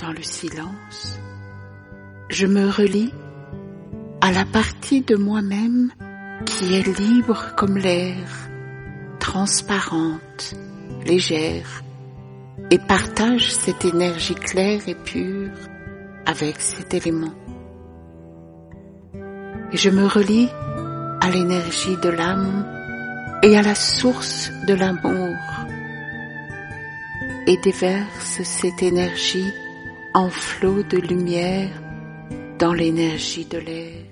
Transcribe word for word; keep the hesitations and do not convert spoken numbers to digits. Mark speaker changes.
Speaker 1: dans le silence, je me relie à la partie de moi-même qui est libre comme l'air, transparente, légère, et partage cette énergie claire et pure avec cet élément. Et je me relie à l'énergie de l'âme et à la source de l'amour et déverse cette énergie en flot de lumière dans l'énergie de l'air.